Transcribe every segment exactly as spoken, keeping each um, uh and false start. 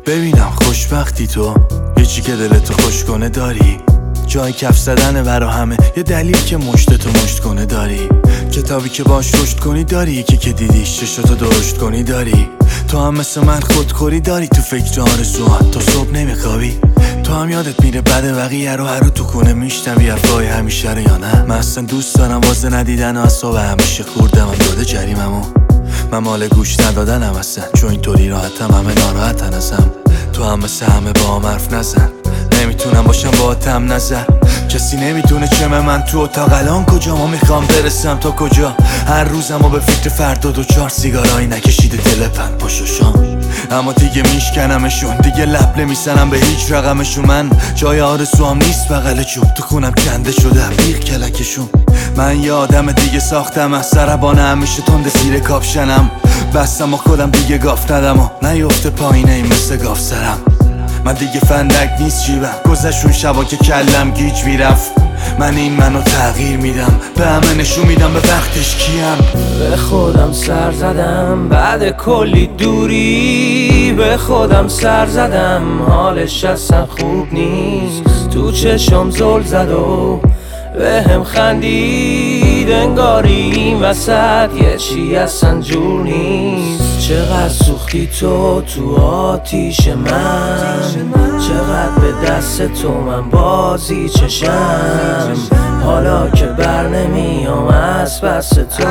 ببینم خوشبختی تو، یه چی که دلتو خوش کنه داری، جای کف زدنه برا همه، یه دلیل که مشتتو مشت کنه داری، کتابی که باش رشد کنی داری، یکی که دیدیش چشتو درشت کنی داری. تو هم مثل من خودخوری داری، تو فکر آرزوهات تا صبح نمیخوابی. تو هم یادت میره بعد بقیه رو هر رو تو خونه میشنوی حرفای همیشه رو یا نه؟ من اصلا دوست دارم واسه ندیدن و اصاب همیشه خوردم هم داده جریممو. من مال گوش ندادنم اصلا، چون اینطوری راحتم همه ناراحتن ازم. تو هم مثل همه با هم حرف نزن، نمیتونم باشم با تم نظر. کسی نمیتونه چمه من تو اتاق الان کجا، ما میخوام برسم تا کجا. هر روزم و به فکر فردا دو چهار سیگارایی نکشیده دل پن پشوشان، اما دیگه میشکنمشون، دیگه لب نمیزنم به هیچ رقمشون. من جای آرزوام نیست بغل چوب، تو خونم کنده شده بیغ کلکشون. من یه آدم دیگه ساختم از سربانه، همیشه تند زیر کاپشنم، بستم و خودم دیگه گاف ندم و نیفته پایینه این مثل گاف سرم. من دیگه فندک نیست جیبم، گذشون شبا که کلم گیج میرفت. من این منو تغییر میدم، به همه نشون میدم به وقتش کیم. به خودم سر زدم بعد کلی دوری، به خودم سر زدم حالش اصلا خوب نیست. تو چشم زل زد و به هم خندید، انگاری این وسط یه چی اصلا جور نیست. چقدر سوختی تو تو آتیش من، چقدر به دست تو من بازی چشم. حالا که بر نمیام از پس تو،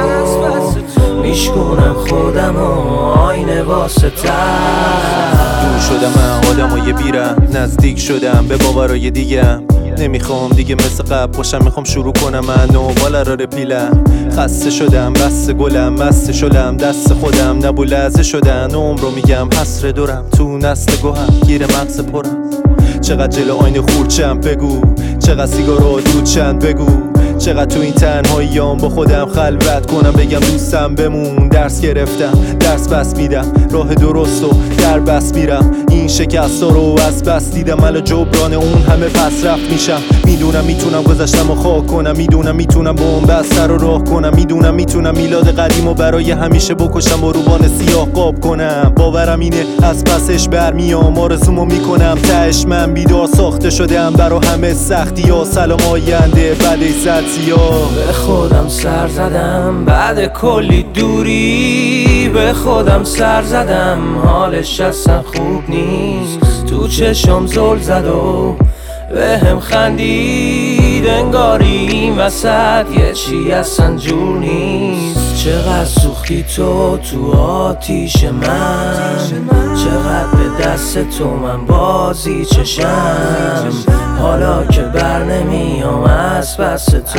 میشکنم خودم و آینه واسه دور شدم من آدم و یه بیرم، نزدیک شدم به باورای دیگم. نمیخوام دیگه مثل قبل باشم، میخوام شروع کنم من و بالا را رپیلم. خسته شدم بس گلم مست شدم، دست خودم نبو لحظه شدن. عمر رو میگم حسر دورم تو نسل گوهم، گیر مغز پرم. چقدر جلو آینه خورچم بگو، چقدر سیگارو دود چند بگو، چقدر تو این تنهاییام با خودم خلوت کنم. بگم دوستم بمون، درس گرفتم درس بس میدم، راه درست و در بس میرم. این شکست رو از بس دیدم، الان جبران اون همه پس رفت میشم. میدونم میتونم گذشتم و خاک کنم، میدونم میتونم با اون بستر رو راه کنم، میدونم میتونم میلاد قدیم و برای همیشه بکشم و روبان سیاه قاب کنم. باورم اینه از پسش برمیام، آرزومو میکنم تهش من بیدار ساخته شدم برا همه سختی ها. سلام آینده بعد زد به خودم سر زدم بعد کلی دوری، به خودم سر زدم حالش اصلا خوب نیست. تو چشم زل زد و به هم خندید، انگاری این وسط یه چی اصلا جور نیست. چقدر سوختی تو تو آتیش من، چقدر به دست تو من بازی چشم. حالا که بر نمیام از پس تو،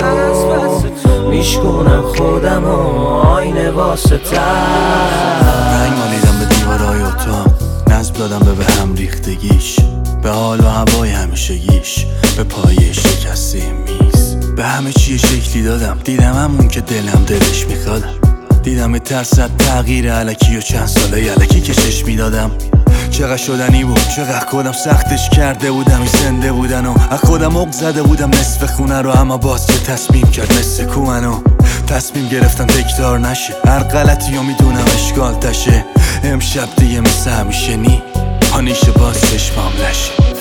میشکنم خودم و آینه واسه تر. رنگ مالیدم به دیوارای اتاق، نظم دادم به به هم ریختگیش، به حال و هوای همیشگیش، به پایه شکسته میز. به همه چی شکلی دادم، دیدم همون که دلم دلش میخواد. دیدم ترسد تغییر علکی و چند ساله علکی که چشم میدادم. چقدر شدنی بود، چقدر خودم سختش کرده بودم، این زنده بودن و از خودم عق زده بودم نصف خونه رو. اما باز که تصمیم کرد مثل کومنو تصمیم گرفتم تکرار نشه، هر غلطی رو میدونم اشکال تشه. امشب دیگه مثل همیشه نی پانیشه باز چشمام لشه.